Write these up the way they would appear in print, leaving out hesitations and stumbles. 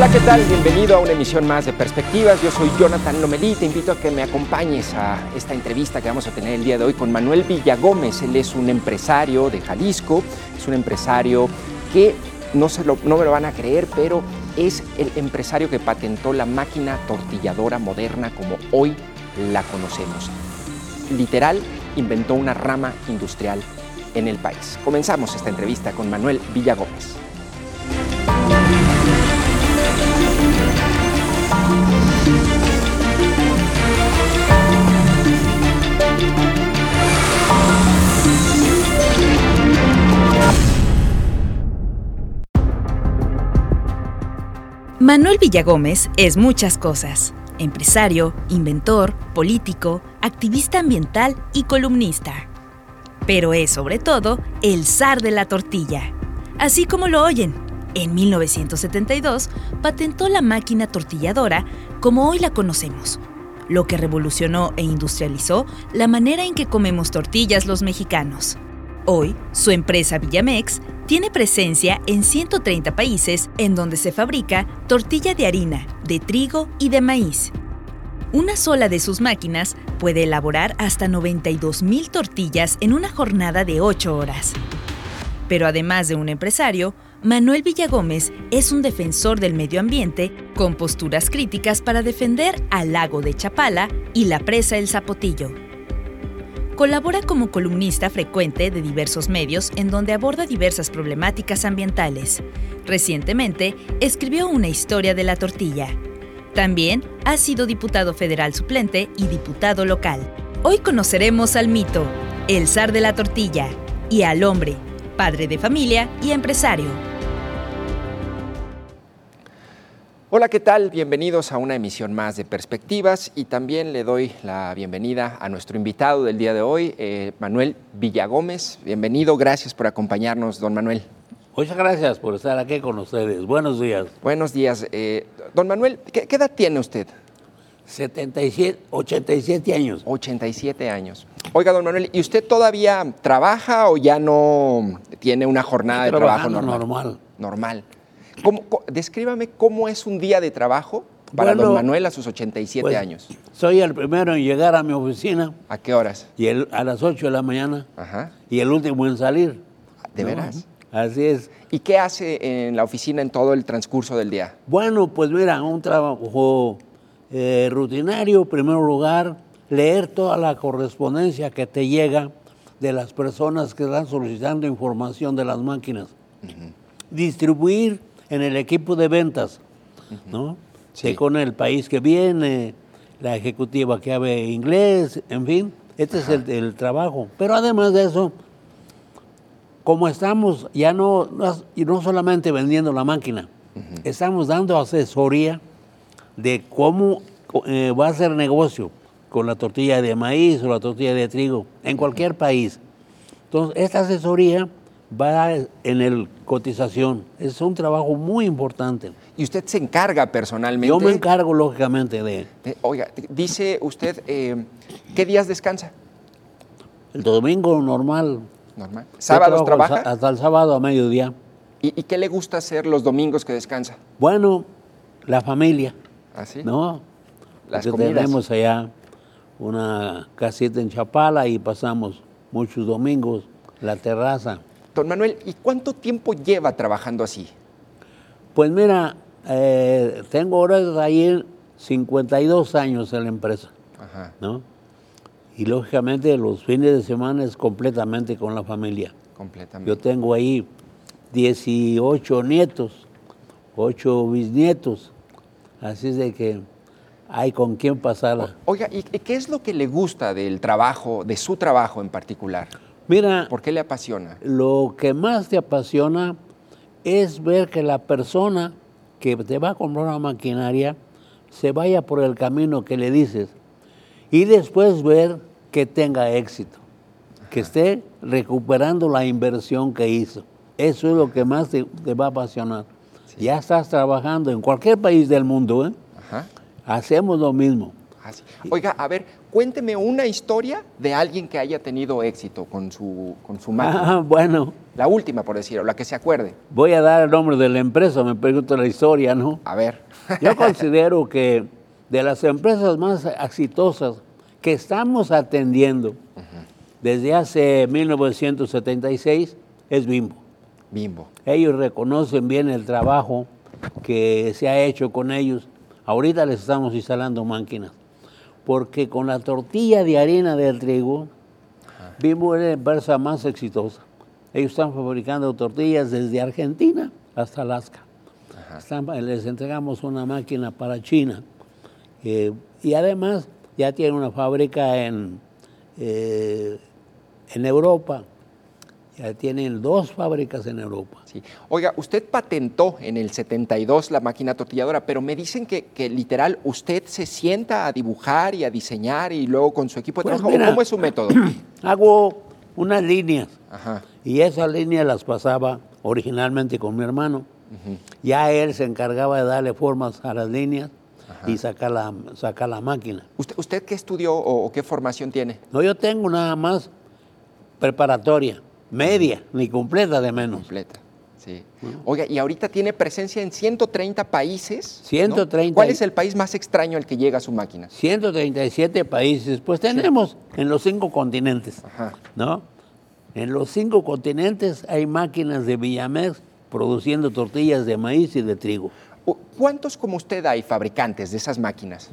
Hola, ¿qué tal? Bienvenido a una emisión más de Perspectivas. Yo soy Jonathan Lomelí. Te invito a que me acompañes a esta entrevista que vamos a tener el día de hoy con Manuel Villagómez. Él es un empresario de Jalisco, es un empresario que no me lo van a creer, pero es el empresario que patentó la máquina tortilladora moderna como hoy la conocemos. Literal, inventó una rama industrial en el país. Comenzamos esta entrevista con Manuel Villagómez. Manuel Villagómez es muchas cosas: empresario, inventor, político, activista ambiental y columnista. Pero es sobre todo el zar de la tortilla. Así como lo oyen, en 1972 patentó la máquina tortilladora como hoy la conocemos, lo que revolucionó e industrializó la manera en que comemos tortillas los mexicanos. Hoy, su empresa Villamex tiene presencia en 130 países en donde se fabrica tortilla de harina, de trigo y de maíz. Una sola de sus máquinas puede elaborar hasta 92,000 tortillas en una jornada de 8 horas. Pero además de un empresario, Manuel Villagómez es un defensor del medio ambiente con posturas críticas para defender al lago de Chapala y la presa El Zapotillo. Colabora como columnista frecuente de diversos medios en donde aborda diversas problemáticas ambientales. Recientemente, escribió una historia de la tortilla. También ha sido diputado federal suplente y diputado local. Hoy conoceremos al mito, el zar de la tortilla, y al hombre, padre de familia y empresario. Hola, ¿qué tal? Bienvenidos a una emisión más de Perspectivas y también le doy la bienvenida a nuestro invitado del día de hoy, Manuel Villagómez. Bienvenido, gracias por acompañarnos, don Manuel. Muchas gracias por estar aquí con ustedes. Buenos días. Buenos días. Don Manuel, ¿qué edad tiene usted? 87 años. 87 años. Oiga, don Manuel, ¿y usted todavía trabaja o ya no tiene una jornada de trabajo normal? Normal. Descríbame cómo es un día de trabajo para don Manuel a sus 87 años. Soy el primero en llegar a mi oficina. ¿A qué horas? A las 8 de la mañana. Ajá. Y el último en salir. ¿De veras? Así es. ¿Y qué hace en la oficina en todo el transcurso del día? Bueno, pues mira, un trabajo rutinario. En primer lugar, leer toda la correspondencia que te llega de las personas que están solicitando información de las máquinas. Uh-huh. Distribuir en el equipo de ventas, ¿no? Sí. Con el país que viene, la ejecutiva que habla inglés, en fin, este es el trabajo. Pero además de eso, como estamos ya no solamente vendiendo la máquina, estamos dando asesoría de cómo va a ser negocio con la tortilla de maíz o la tortilla de trigo en cualquier país. Entonces, esta asesoría va en el cotización. Es un trabajo muy importante. ¿Y usted se encarga personalmente? Yo me encargo, lógicamente, de... Oiga, dice usted, ¿qué días descansa? El domingo normal. ¿Normal? ¿Sábados trabaja? Hasta el sábado a mediodía. ¿Y qué le gusta hacer los domingos que descansa? Bueno, la familia. ¿Ah, sí? ¿No? Las comidas. comidas. Tenemos allá una casita en Chapala y pasamos muchos domingos la terraza. Don Manuel, ¿y cuánto tiempo lleva trabajando así? Pues mira, tengo ahora ahí 52 años en la empresa. Ajá. ¿No? Y lógicamente los fines de semana es completamente con la familia. Completamente. Yo tengo ahí 18 nietos, 8 bisnietos, así es de que hay con quién pasarla. Oiga, ¿y qué es lo que le gusta del trabajo, de su trabajo en particular? Mira, ¿por qué le apasiona? Lo que más te apasiona es ver que la persona que te va a comprar una maquinaria se vaya por el camino que le dices y después ver que tenga éxito, que esté recuperando la inversión que hizo. Eso es lo que más te va a apasionar. Sí. Ya estás trabajando en cualquier país del mundo, ¿eh? Ajá. Hacemos lo mismo. Ah, sí. Oiga, a ver, cuénteme una historia de alguien que haya tenido éxito con su máquina. Bueno. La última, por decirlo, la que se acuerde. Voy a dar el nombre de la empresa, me pregunto la historia, ¿no? A ver. Yo considero que de las empresas más exitosas que estamos atendiendo desde hace 1976 es Bimbo. Bimbo. Ellos reconocen bien el trabajo que se ha hecho con ellos. Ahorita les estamos instalando máquinas. Porque con la tortilla de harina de trigo, Bimbo es la empresa más exitosa. Ellos están fabricando tortillas desde Argentina hasta Alaska. Les entregamos una máquina para China. Y además ya tienen una fábrica en Europa. Ya tienen 2 fábricas en Europa. Sí. Oiga, usted patentó en el 72 la máquina tortilladora, pero me dicen que literal usted se sienta a dibujar y a diseñar y luego con su equipo de Pues trabajo. mira, ¿Cómo es su método? Hago unas líneas. Ajá. Y esas líneas las pasaba originalmente con mi hermano. Ya él se encargaba de darle formas a las líneas y sacar la máquina. ¿Usted qué estudió o qué formación tiene? No, yo tengo nada más preparatoria, media, ni completa de menos. Completa, sí. Oiga, y ahorita tiene presencia en 130 países. 130. ¿No? ¿Cuál es el país más extraño al que llega su máquina? 137 países. Pues tenemos en los 5 continentes, ¿no? En los 5 continentes hay máquinas de Villamex produciendo tortillas de maíz y de trigo. ¿Cuántos como usted hay fabricantes de esas máquinas?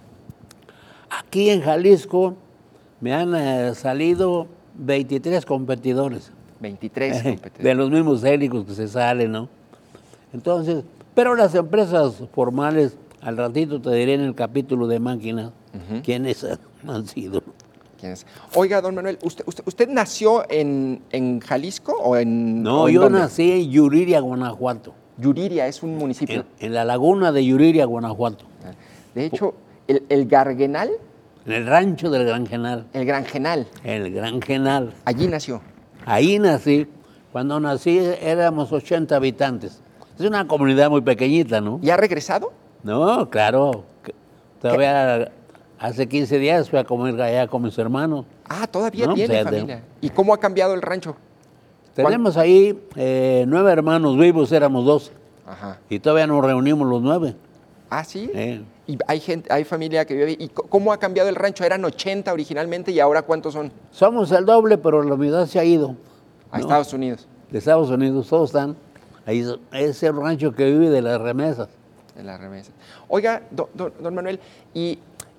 Aquí en Jalisco me han salido 23 competidores. 23 competidores. De los mismos hélicos que se salen, ¿no? Entonces, pero las empresas formales, al ratito te diré en el capítulo de máquinas quiénes han sido. ¿Quiénes? Oiga, don Manuel, ¿usted nació en Jalisco o en...? No, o en yo dónde? nací en Yuriria, Guanajuato. Yuriria es un municipio. En la laguna de Yuriria, Guanajuato. De hecho, el Gargenal. En el rancho del Granjenal. El Granjenal. El Granjenal. Allí nació. Ahí nací. Cuando nací éramos 80 habitantes. Es una comunidad muy pequeñita, ¿no? ¿Y ha regresado? No, claro. Todavía hace 15 días fui a comer allá con mis hermanos. Ah, todavía No, tiene pues, familia. ¿Y cómo ha cambiado el rancho? Tenemos ahí 9 hermanos vivos, éramos 12. Ajá. Y todavía nos reunimos los 9. Ah, ¿sí? Y hay familia que vive. ¿Y cómo ha cambiado el rancho? Eran 80 originalmente y ahora ¿cuántos son? Somos el doble, pero la unidad se ha ido. A Estados Unidos. De Estados Unidos, todos están. Ahí es el rancho que vive de las remesas. De las remesas. Oiga, don Manuel, ¿y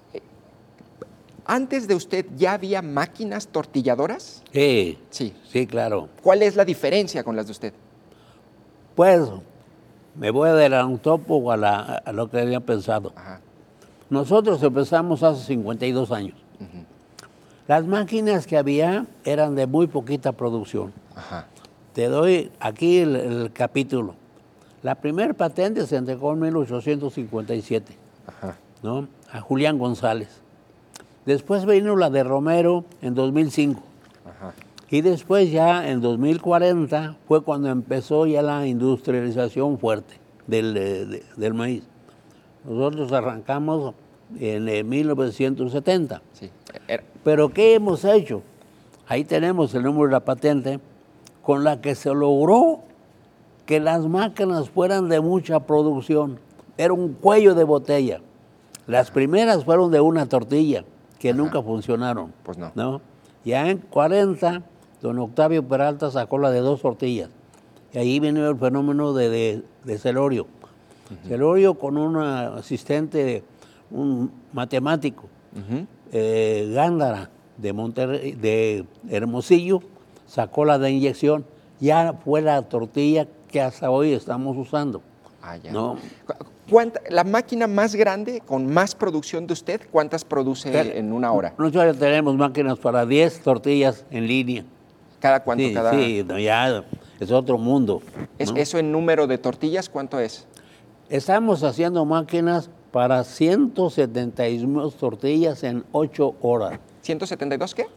antes de usted ya había máquinas tortilladoras? Sí, Sí. sí, claro. ¿Cuál es la diferencia con las de usted? Pues me voy a adelantar un poco a lo que había pensado. Ajá. Nosotros empezamos hace 52 años. Las máquinas que había eran de muy poquita producción. Ajá. Te doy aquí el capítulo. La primera patente se entregó en 1857, Ajá. ¿no? A Julián González. Después vino la de Romero en 2005. Ajá. Y después ya en 2040 fue cuando empezó ya la industrialización fuerte del maíz. Nosotros arrancamos en 1970. Sí. Pero ¿qué hemos hecho? Ahí tenemos el número de la patente con la que se logró que las máquinas fueran de mucha producción. Era un cuello de botella. Las primeras fueron de una tortilla, que nunca funcionaron. Pues no. ¿No? Ya en 40, don Octavio Peralta sacó la de 2 tortillas. Y ahí vino el fenómeno de Celorio. Celorio con un asistente, un matemático, Gándara, de Monterrey, de Hermosillo, sacó la de inyección. Ya fue la tortilla que hasta hoy estamos usando. Ah, ya. ¿No? La máquina más grande, con más producción de usted, ¿cuántas produce en una hora? Nosotros ya tenemos máquinas para 10 tortillas en línea. ¿Cada cuánto? Sí, cada... sí, no, ya es otro mundo. ¿no? ¿Eso en número de tortillas cuánto es? Estamos haciendo máquinas para 172 tortillas en 8 horas. ¿172 qué?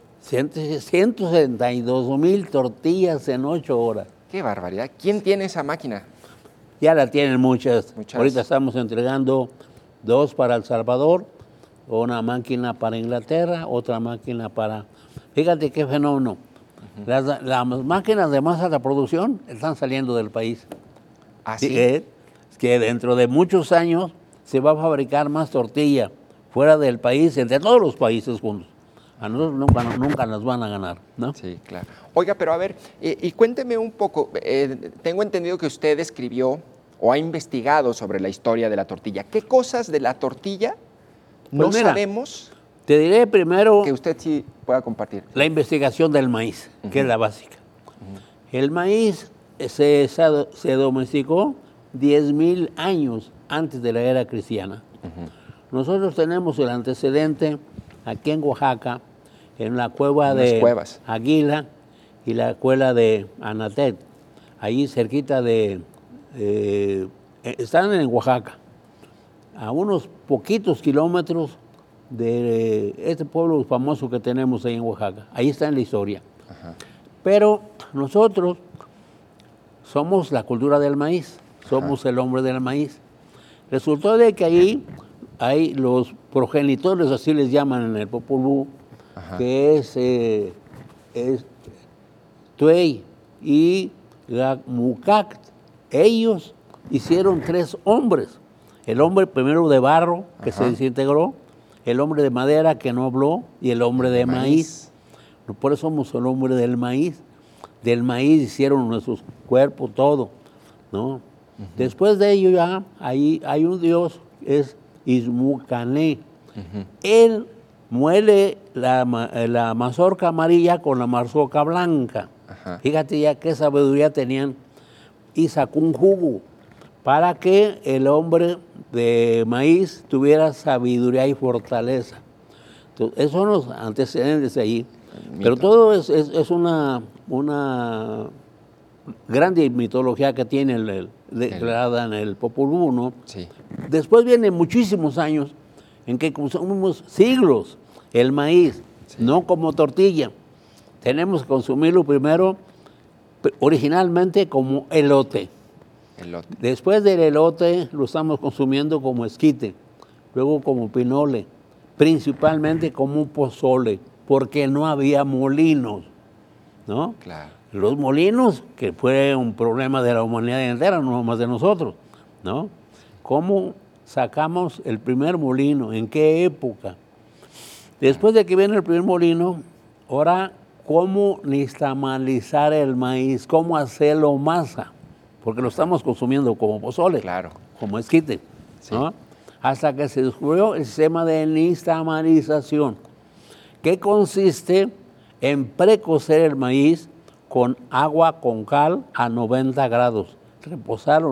172,000 tortillas en 8 horas. ¡Qué barbaridad! ¿Quién tiene esa máquina? Ya la tienen muchas. Muchas. Ahorita estamos entregando 2 para El Salvador, una máquina para Inglaterra, otra máquina para... Fíjate qué fenómeno. Las máquinas de más alta producción están saliendo del país. ¿Así? Que dentro de muchos años se va a fabricar más tortilla fuera del país, entre todos los países juntos. A nosotros nunca nos van a ganar, ¿no? Sí, claro. Oiga, pero a ver, y cuénteme un poco, tengo entendido que usted escribió o ha investigado sobre la historia de la tortilla. ¿Qué cosas de la tortilla no mira, sabemos te diré primero que usted sí pueda compartir? la investigación del maíz, que es la básica. El maíz se domesticó 10,000 años antes de la era cristiana. Nosotros tenemos el antecedente aquí en Oaxaca, en la cueva de Águila y la cueva de Anatet, ahí cerquita de... están en Oaxaca, a unos poquitos kilómetros de este pueblo famoso que tenemos ahí en Oaxaca. Ahí está en la historia. Pero nosotros somos la cultura del maíz, somos el hombre del maíz. Resultó de que ahí hay los progenitores, así les llaman en el Popol Vuh, que es Tuey y Mucac. Ellos hicieron 3 hombres. El hombre primero de barro, que se desintegró, el hombre de madera, que no habló, y el hombre de maíz. Por eso somos el hombre del maíz. Del maíz hicieron nuestros cuerpos, todo, ¿no? Después de ello ya ahí hay un dios, es Izmucané. Él muele la mazorca amarilla con la mazorca blanca. Fíjate ya qué sabiduría tenían. Y sacó un jugo para que el hombre de maíz tuviera sabiduría y fortaleza. Entonces, esos son los antecedentes ahí. Pero todo es una grande mitología que tiene declarada en el Popol Vuh, ¿no? Sí. Después vienen muchísimos años en que consumimos siglos el maíz, no como tortilla. Tenemos que consumirlo primero, originalmente como elote. Después del elote lo estamos consumiendo como esquite, luego como pinole, principalmente como un pozole, porque no había molinos, ¿no? Claro. Los molinos, que fue un problema de la humanidad entera, no más de nosotros, ¿no? ¿Cómo sacamos el primer molino? ¿En qué época? Después de que viene el primer molino, ahora, ¿cómo nixtamalizar el maíz? ¿Cómo hacerlo masa? Porque lo estamos consumiendo como pozole, claro, como esquite, ¿no? Hasta que se descubrió el sistema de nixtamalización, que consiste en precocer el maíz con agua con cal a 90 grados, reposarlo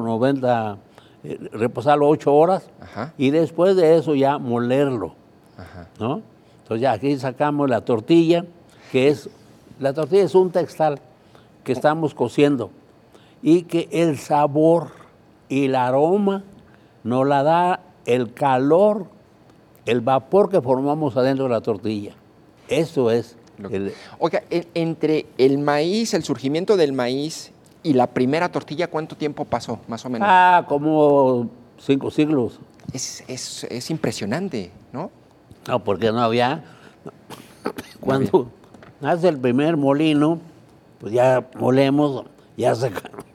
8 horas y después de eso ya molerlo, ¿no? Entonces ya aquí sacamos la tortilla, la tortilla es un textal que estamos cociendo y que el sabor y el aroma nos la da el calor, el vapor que formamos adentro de la tortilla. Eso es. Oiga, entre el maíz, el surgimiento del maíz y la primera tortilla, ¿cuánto tiempo pasó, más o menos? Como 5 siglos. Es impresionante, ¿no? No, porque no había... Cuando nace el primer molino, pues ya molemos, ya sacamos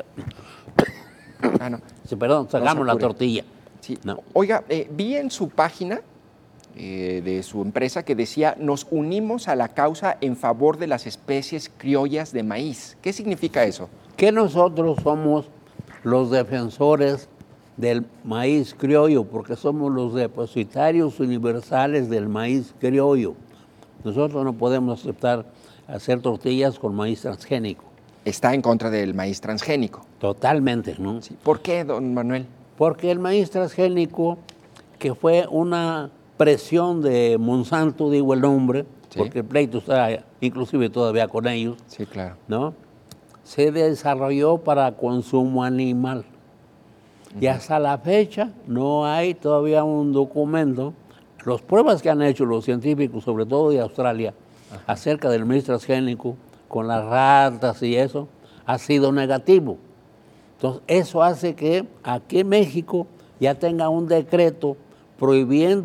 la tortilla. Sí. No. Oiga, vi en su página de su empresa que decía: nos unimos a la causa en favor de las especies criollas de maíz. ¿Qué significa eso? Que nosotros somos los defensores del maíz criollo, porque somos los depositarios universales del maíz criollo. Nosotros no podemos aceptar hacer tortillas con maíz transgénico. Está en contra del maíz transgénico. Totalmente, ¿no? Sí. ¿Por qué, don Manuel? Porque el maíz transgénico, que fue una presión de Monsanto, digo el nombre, porque el pleito está inclusive todavía con ellos. Sí, claro. ¿No? Se desarrolló para consumo animal. Y hasta la fecha no hay todavía un documento. Las pruebas que han hecho los científicos, sobre todo de Australia, acerca del maíz transgénico, con las ratas y eso, ha sido negativo. Entonces, eso hace que aquí en México ya tenga un decreto prohibiendo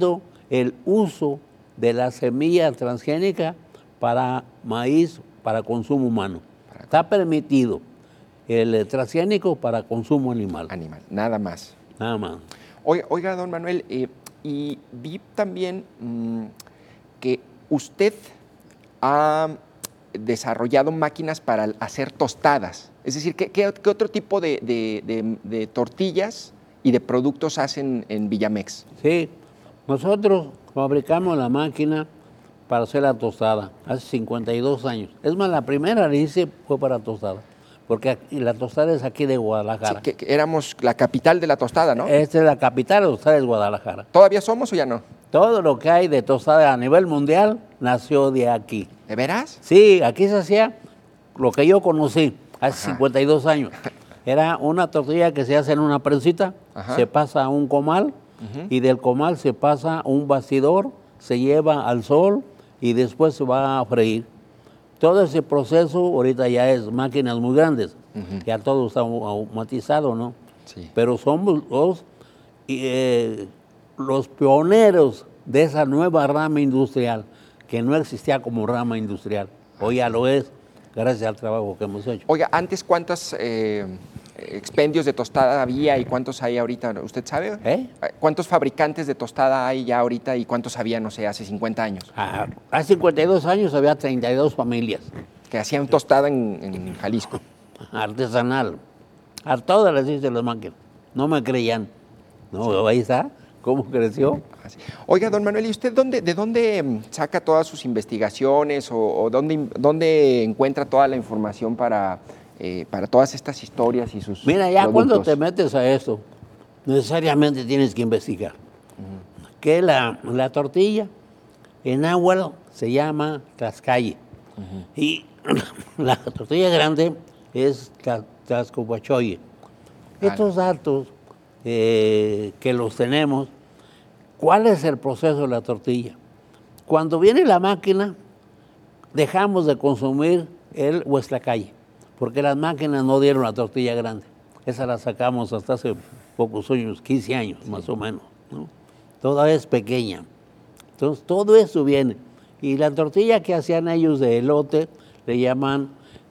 el uso de la semilla transgénica para maíz, para consumo humano. Está permitido el transgénico para consumo animal. Animal, nada más. Nada más. Oiga, don Manuel, y vi también que usted ha desarrollado máquinas para hacer tostadas. Es decir, ¿qué otro tipo de tortillas y de productos hacen en Villamex? Sí, nosotros fabricamos la máquina para hacer la tostada hace 52 años. Es más, la primera que hice fue para tostada, porque la tostada es aquí de Guadalajara. Sí, que éramos la capital de la tostada, ¿no? Esta es la capital de tostada, es Guadalajara. ¿Todavía somos o ya no? Todo lo que hay de tostada a nivel mundial nació de aquí. ¿De veras? Sí, aquí se hacía lo que yo conocí hace 52 años. Era una tortilla que se hace en una prensita, se pasa a un comal y del comal se pasa a un bastidor, se lleva al sol y después se va a freír. Todo ese proceso ahorita ya es máquinas muy grandes, ya todo está automatizado, ¿no? Sí. Pero somos los pioneros de esa nueva rama industrial, que no existía como rama industrial. Hoy ya lo es, gracias al trabajo que hemos hecho. Oiga, antes ¿cuántos expendios de tostada había y cuántos hay ahorita? ¿Usted sabe? ¿Cuántos fabricantes de tostada hay ya ahorita y cuántos había, no sé, hace 50 años? Hace 52 años había 32 familias. Que hacían tostada en Jalisco. Artesanal. A todas las hice las máquinas. No me creían. No, sí. Ahí está. ¿Cómo creció? Oiga, don Manuel, ¿y usted de dónde saca todas sus investigaciones o dónde encuentra toda la información para todas estas historias y sus Mira, ya productos? Cuando te metes a esto, necesariamente tienes que investigar. Que la tortilla en náhuatl se llama tlaxcalle. Y la tortilla grande es tlaxcopachoye. Estos datos que los tenemos, ¿cuál es el proceso de la tortilla? Cuando viene la máquina, dejamos de consumir el hueslacalle, porque las máquinas no dieron la tortilla grande. Esa la sacamos hasta hace pocos años, 15 años más o menos, ¿no? Toda es pequeña. Entonces, todo eso viene. Y la tortilla que hacían ellos de elote, le llaman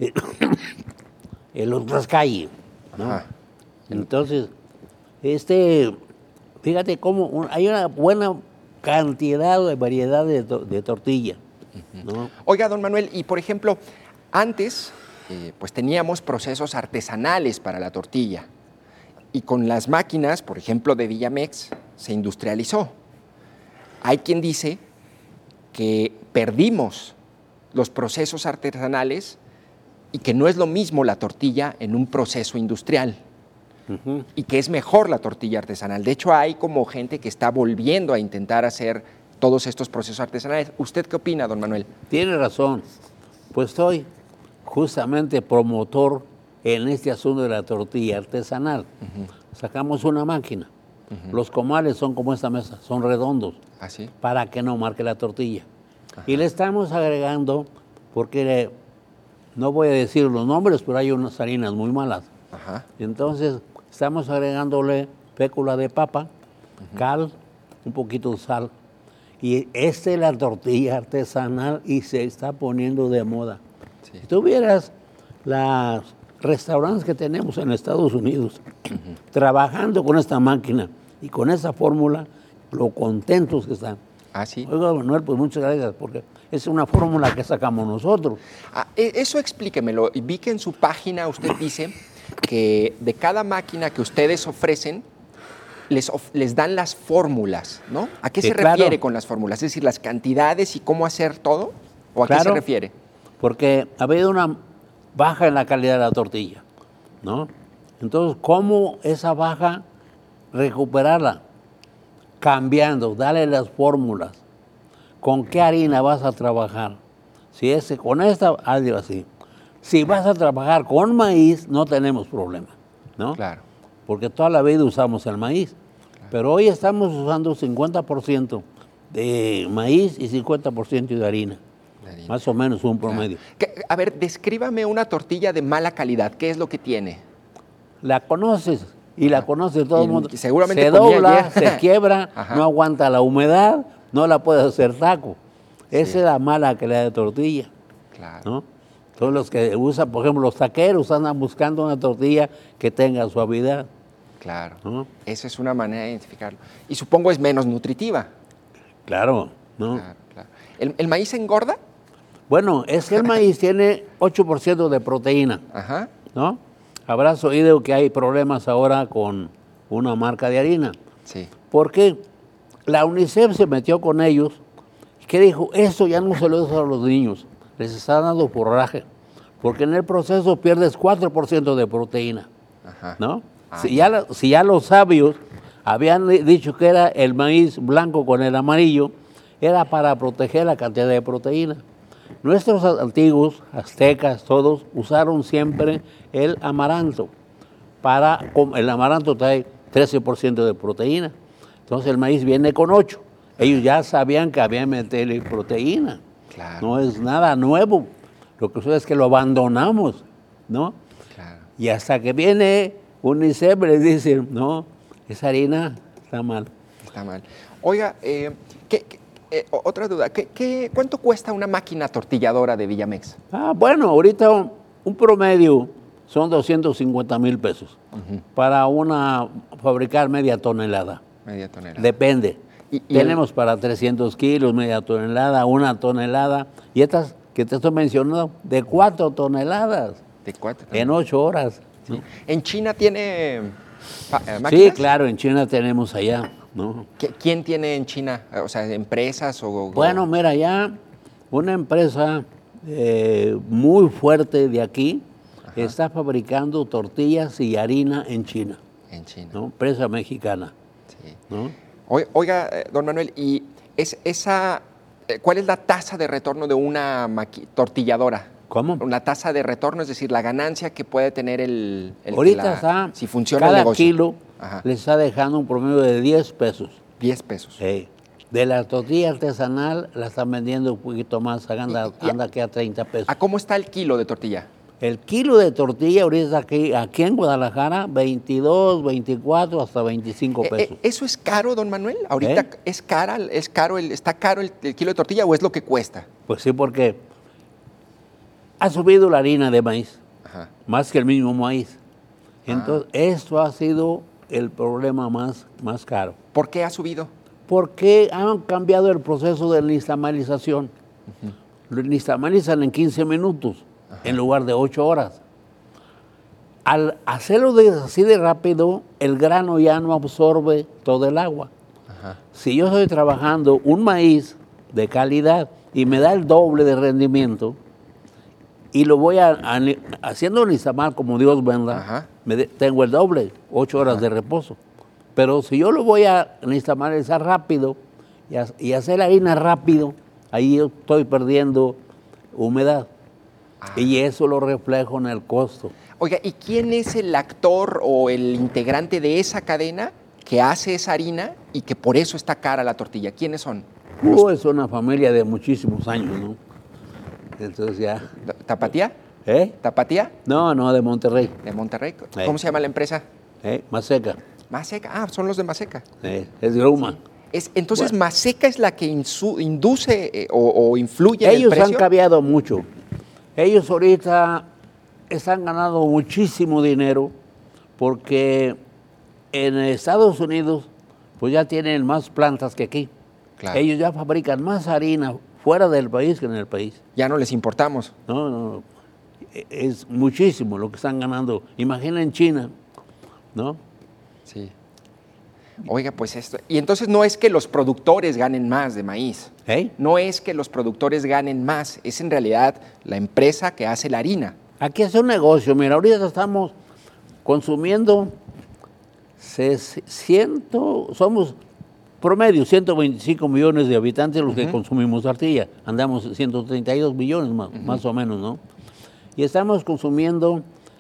el tlaxcalle, ¿no? Entonces, fíjate cómo hay una buena cantidad de variedad de tortilla, ¿no? Oiga, don Manuel, y por ejemplo, antes pues teníamos procesos artesanales para la tortilla y con las máquinas, por ejemplo, de Villamex, se industrializó. Hay quien dice que perdimos los procesos artesanales y que no es lo mismo la tortilla en un proceso industrial. Y que es mejor la tortilla artesanal. De hecho, hay como gente que está volviendo a intentar hacer todos estos procesos artesanales. ¿Usted qué opina, don Manuel? Tiene razón. Pues soy justamente promotor en este asunto de la tortilla artesanal. Sacamos una máquina. Los comales son como esta mesa, son redondos. ¿Ah, sí? Para que no marque la tortilla. Y le estamos agregando, porque no voy a decir los nombres, pero hay unas harinas muy malas. Entonces, estamos agregándole fécula de papa, cal, un poquito de sal. Y esta es la tortilla artesanal y se está poniendo de moda. Sí. Si tú vieras los restaurantes que tenemos en Estados Unidos trabajando con esta máquina y con esa fórmula, lo contentos que están. ¿Ah, sí? Oiga, Manuel, pues muchas gracias, porque es una fórmula que sacamos nosotros. Eso explíquemelo. Vi que en su página usted dice que de cada máquina que ustedes ofrecen, les dan las fórmulas, ¿no? ¿A qué se refiere con las fórmulas? Es decir, las cantidades y cómo hacer todo, ¿o a qué se refiere? Porque ha habido una baja en la calidad de la tortilla, ¿no? Entonces, ¿cómo esa baja recuperarla? Cambiando, dale las fórmulas. ¿Con qué harina vas a trabajar? Si con esta, hazlo así. Si vas a trabajar con maíz, no tenemos problema, ¿no? Claro. Porque toda la vida usamos el maíz. Claro. Pero hoy estamos usando 50% de maíz y 50% de harina. Más o menos un promedio. Claro. A ver, descríbame una tortilla de mala calidad. ¿Qué es lo que tiene? La conoces y la conoce todo el mundo. Seguramente se dobla, se quiebra, no aguanta la humedad, no la puedes hacer taco. Esa Sí. es la mala calidad de tortilla, Claro. ¿no? Todos los que usan, por ejemplo, los taqueros andan buscando una tortilla que tenga suavidad, Claro. ¿no? Esa es una manera de identificarlo. Y supongo es menos nutritiva. Claro, ¿no? Claro, claro. ¿El maíz engorda? Bueno, es que el maíz tiene 8% de proteína, Ajá. ¿no? Habrás oído que hay problemas ahora con una marca de harina, Sí. porque la UNICEF se metió con ellos, que dijo, esto ya no se lo usa a los niños, les está dando forraje, porque en el proceso pierdes 4% de proteína, Ajá. ¿no? Ah, Si ya los sabios habían dicho que era el maíz blanco con el amarillo, era para proteger la cantidad de proteína. Nuestros antiguos, aztecas, todos, usaron siempre el amaranto. El amaranto trae 13% de proteína. Entonces el maíz viene con 8. Ellos ya sabían que había que meterle proteína. Claro. No es nada nuevo. Lo que sucede es que lo abandonamos, ¿no? Claro. Y hasta que viene UNICEF les dicen, no, esa harina está mal. Está mal. Oiga, otra duda. ¿Cuánto cuesta una máquina tortilladora de Villamex? Bueno, ahorita un promedio son 250,000 pesos para fabricar media tonelada. Media tonelada. Depende. Y Tenemos para 300 kilos, media tonelada, 1 tonelada. Y estas que te estoy mencionando, de 4 toneladas ¿De cuánto? en 8 horas. ¿no? Sí. ¿En China tiene máquinas? Sí, claro, en China tenemos allá, ¿no? ¿Quién tiene en China? O sea, ¿empresas o...? Bueno, mira, ya una empresa muy fuerte de aquí está fabricando tortillas y harina en China, En China. ¿no? Empresa mexicana, Sí. ¿no? Oiga, don Manuel, ¿y cuál es la tasa de retorno de una tortilladora? ¿Cómo? Una tasa de retorno, es decir, la ganancia que puede tener Ahorita si funciona el cada negocio. kilo Ajá. le está dejando un promedio de 10 pesos. 10 pesos. De la tortilla artesanal la están vendiendo un poquito más, anda que a 30 pesos. ¿A cómo está el kilo de tortilla? El kilo de tortilla ahorita aquí en Guadalajara, 22, 24, hasta 25 pesos. ¿Eso es caro, don Manuel? ¿Ahorita está caro el kilo de tortilla o es lo que cuesta? Pues sí, porque ha subido la harina de maíz, Ajá. más que el mismo maíz. Entonces, esto ha sido el problema más caro. ¿Por qué ha subido? Porque han cambiado el proceso de nixtamalización. Lo nixtamalizan en 15 minutos en lugar de 8 horas. Al hacerlo así de rápido, el grano ya no absorbe todo el agua. Ajá. Si yo estoy trabajando un maíz de calidad y me da el doble de rendimiento y lo voy haciendo nixtamal como Dios manda, Ajá. tengo el doble, 8 horas de reposo. Pero si yo lo voy a nixtamalizar rápido y hacer la harina rápido, ahí yo estoy perdiendo humedad. Y eso lo reflejo en el costo. Oiga, ¿y quién es el actor o el integrante de esa cadena que hace esa harina y que por eso está cara la tortilla? ¿Quiénes son? Es una familia de muchísimos años, ¿no? Entonces ya... ¿Tapatía? ¿Tapatía? No, de Monterrey. ¿De Monterrey? ¿Cómo se llama la empresa? Maseca. Maseca. Ah, son los de Maseca. Es Gruma. Entonces, bueno, Maseca es la que induce o influye en el precio. Ellos han cambiado mucho. Ellos ahorita están ganando muchísimo dinero porque en Estados Unidos pues ya tienen más plantas que aquí. Claro. Ellos ya fabrican más harina fuera del país que en el país. Ya no les importamos. No, es muchísimo lo que están ganando. Imagina en China, ¿no? Sí. Oiga, pues esto... Y entonces no es que los productores ganen más de maíz. No es que los productores ganen más, es en realidad la empresa que hace la harina. Aquí es un negocio. Mira, ahorita estamos consumiendo somos promedio 125 millones de habitantes los que consumimos tortilla. Andamos 132 millones más o menos, ¿no? Y estamos consumiendo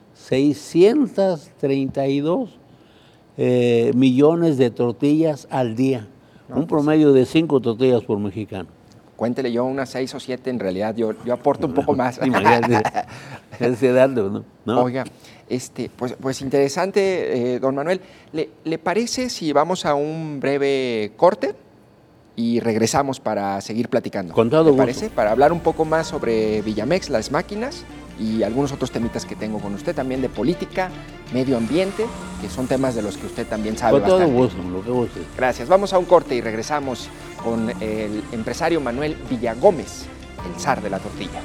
632 millones de tortillas al día. Un promedio de 5 tortillas por mexicano. Cuéntele yo unas 6 o 7, en realidad yo aporto un poco más. Imagínate, ese dato, ¿no? Oiga, pues interesante, don Manuel. ¿Le parece si vamos a un breve corte? y regresamos para seguir platicando. Con todo ¿Te gusto. parece? Para hablar un poco más sobre Villamex, las máquinas y algunos otros temitas que tengo con usted, también de política, medio ambiente, que son temas de los que usted también sabe Con todo bastante. gusto, lo que guste. Gracias. Vamos a un corte y regresamos con el empresario Manuel Villagómez, el zar de la tortilla.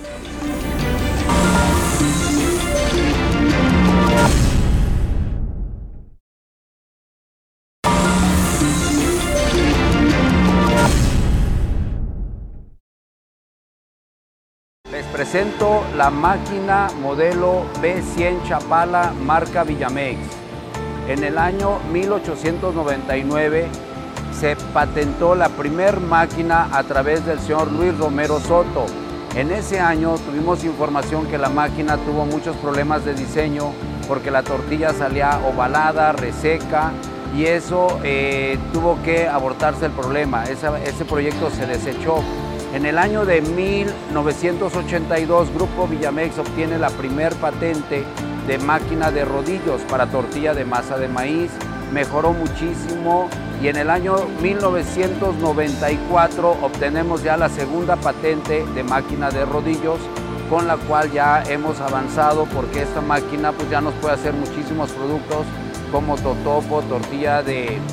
Les presento la máquina modelo B100 Chapala marca Villamex. En el año 1899 se patentó la primer máquina a través del señor Luis Romero Soto. En ese año tuvimos información que la máquina tuvo muchos problemas de diseño porque la tortilla salía ovalada, reseca, y eso tuvo que abortarse el problema. Ese proyecto se desechó. En el año de 1982, Grupo Villamex obtiene la primer patente de máquina de rodillos para tortilla de masa de maíz. Mejoró muchísimo y en el año 1994 obtenemos ya la segunda patente de máquina de rodillos, con la cual ya hemos avanzado porque esta máquina pues ya nos puede hacer muchísimos productos como totopo, tortilla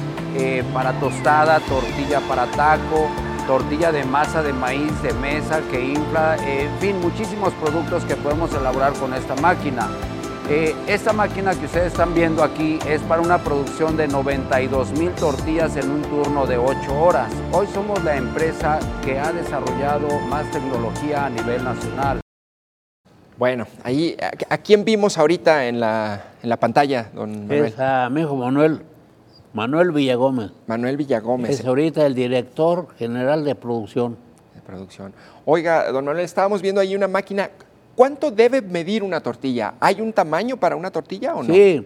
para tostada, tortilla para taco, tortilla de masa de maíz de mesa que infla, en fin, muchísimos productos que podemos elaborar con esta máquina. Esta máquina que ustedes están viendo aquí es para una producción de 92,000 tortillas en un turno de 8 horas. Hoy somos la empresa que ha desarrollado más tecnología a nivel nacional. Bueno, ahí, ¿a quién vimos ahorita en la pantalla, don Manuel? Es a mi hijo Manuel Villagómez. Manuel Villagómez. Es ahorita el director general de producción. De producción. Oiga, don Manuel, estábamos viendo ahí una máquina. ¿Cuánto debe medir una tortilla? ¿Hay un tamaño para una tortilla o no? Sí,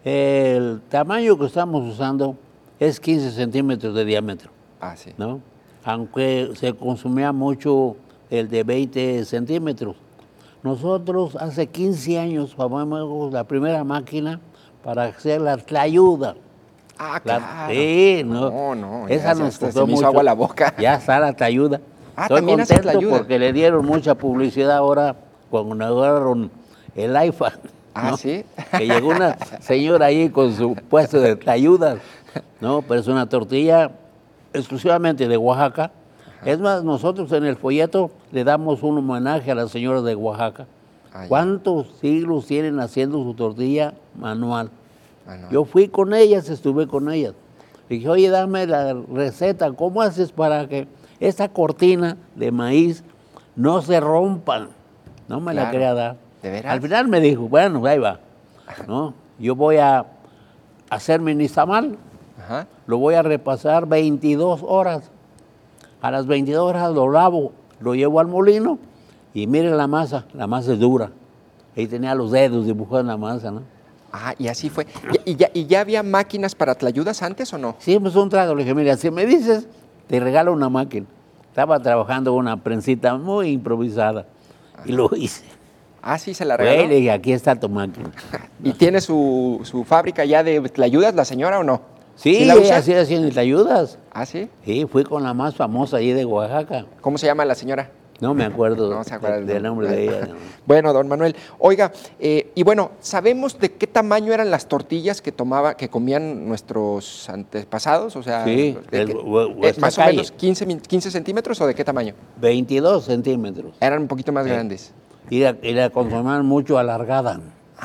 el tamaño que estamos usando es 15 centímetros de diámetro, Ah, sí. ¿no? Aunque se consumía mucho el de 20 centímetros. Nosotros hace 15 años formamos la primera máquina para hacer la tlayuda. Ah, claro. Sí, no. No, Esa ya nos se costó me hizo mucho. agua la boca. Ya está la tlayuda. Ah, Estoy también hace contento tlayuda. porque le dieron mucha publicidad ahora cuando agarraron el IFA. Ah, ¿no? ¿sí? Que llegó una señora ahí con su puesto de tlayudas, ¿no? Pero es una tortilla exclusivamente de Oaxaca. Es más, nosotros en el folleto le damos un homenaje a las señoras de Oaxaca. Ah, ¿Cuántos siglos tienen haciendo su tortilla manual? no. Yo fui con ellas, estuve con ellas. Le dije, oye, dame la receta, ¿cómo haces para que esta cortina de maíz no se rompa? No me la Claro. quería dar. ¿De veras? Al final me dijo, bueno, ahí va, ¿no? Yo voy a hacer mi nixtamal, Ajá. lo voy a repasar 22 horas. A las 22 horas lo lavo, lo llevo al molino y miren la masa es dura. Ahí tenía los dedos dibujados en la masa, ¿no? Ah, y así fue. ¿Y ya había máquinas para tlayudas antes o no? Sí, pues un trago. Le dije, mira, si me dices, te regalo una máquina. Estaba trabajando una prensita muy improvisada y lo hice. Ah, sí, se la Güey, regaló. le dije, aquí está tu máquina. ¿Y tiene su fábrica ya de tlayudas la señora o no? Sí, la usa? así haciendo te ayudas. Ah, sí. Sí, fui con la más famosa allí de Oaxaca. ¿Cómo se llama la señora? No me acuerdo No se acuerda del nombre de ella. ¿no? Bueno, don Manuel, oiga, y bueno, ¿sabemos de qué tamaño eran las tortillas que comían nuestros antepasados? O sea, Sí, más o menos 15 centímetros o de qué tamaño? 22 centímetros. Eran un poquito más grandes. Y la consumían mucho alargada.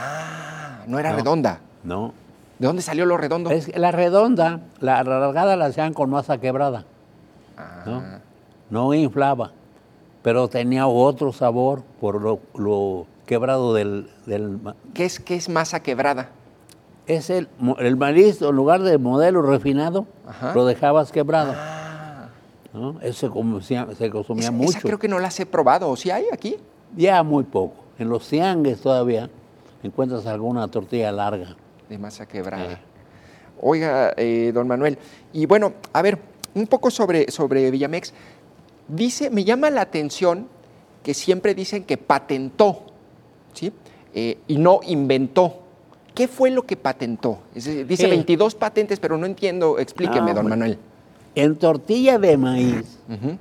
Ah, no era redonda. No. ¿De dónde salió lo redondo? Es que la redonda, la alargada la hacían con masa quebrada. ¿no? No inflaba, pero tenía otro sabor por lo quebrado del ¿Qué es masa quebrada? Es el maíz, en lugar de modelo refinado, Ajá. lo dejabas quebrado. Ah, ¿no? Eso se consumía esa mucho. creo que no las he probado. ¿O sí hay aquí? Ya muy poco. En los tianguis todavía encuentras alguna tortilla larga. De masa quebrada. Oiga, don Manuel, y bueno, a ver, un poco sobre Villamex. Me llama la atención que siempre dicen que patentó, ¿sí? Y no inventó. ¿Qué fue lo que patentó? Dice 22 patentes, pero no entiendo. Explíqueme, don hombre. Manuel. En tortilla de maíz,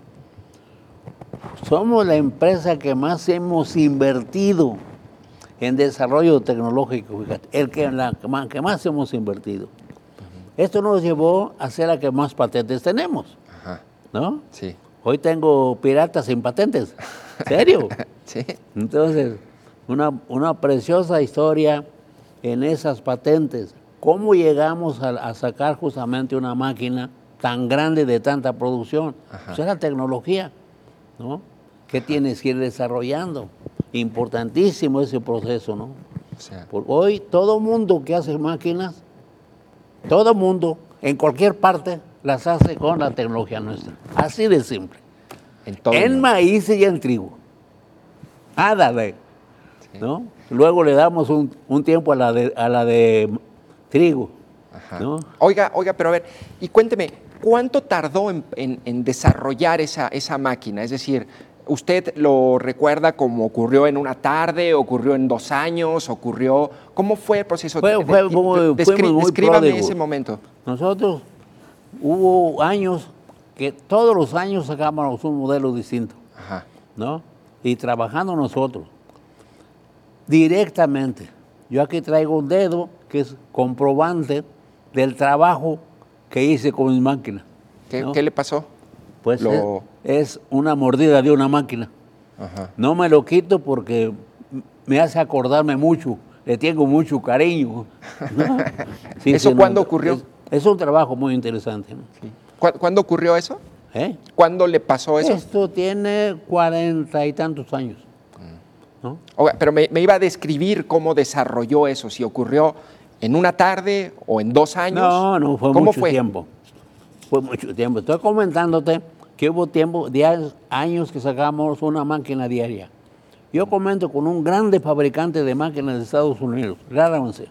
somos la empresa que más hemos invertido en desarrollo tecnológico, fíjate, la que más hemos invertido. Esto nos llevó a ser la que más patentes tenemos, ¿no? Sí. Hoy tengo piratas sin patentes, ¿serio? Sí. Entonces, una preciosa historia en esas patentes. ¿Cómo llegamos a sacar justamente una máquina tan grande de tanta producción? Pues es la tecnología, ¿no? Que tienes que ir desarrollando. Importantísimo ese proceso, ¿no? O sea, Hoy todo mundo que hace máquinas, todo mundo, en cualquier parte, las hace con la tecnología nuestra. Así de simple. En maíz y en trigo. Nada de, ¿no? Luego le damos un tiempo a la de trigo, ¿no? Oiga, pero a ver, y cuénteme, ¿cuánto tardó en desarrollar esa máquina? Es decir, ¿usted lo recuerda como ocurrió en una tarde, ocurrió en 2 años, ¿cómo fue el proceso? Descríbame ese momento. Nosotros hubo años que todos los años sacábamos un modelo distinto, ¿no? Y trabajando nosotros directamente. Yo aquí traigo un dedo que es comprobante del trabajo que hice con mi máquina. ¿Qué le pasó? Pues es una mordida de una máquina. No me lo quito porque me hace acordarme mucho, le tengo mucho cariño, ¿no? Sí, ¿Eso cuándo ocurrió? Es un trabajo muy interesante, ¿no? Sí. ¿Cuándo ocurrió eso? ¿Cuándo le pasó eso? Esto tiene 40 y tantos años, ¿no? Oiga, pero me iba a describir cómo desarrolló eso, si ocurrió en una tarde o en 2 años. No, fue mucho tiempo. Fue mucho tiempo. Estoy comentándote que hubo 10 años que sacamos una máquina diaria. Yo comento con un grande fabricante de máquinas de Estados Unidos, Raramente.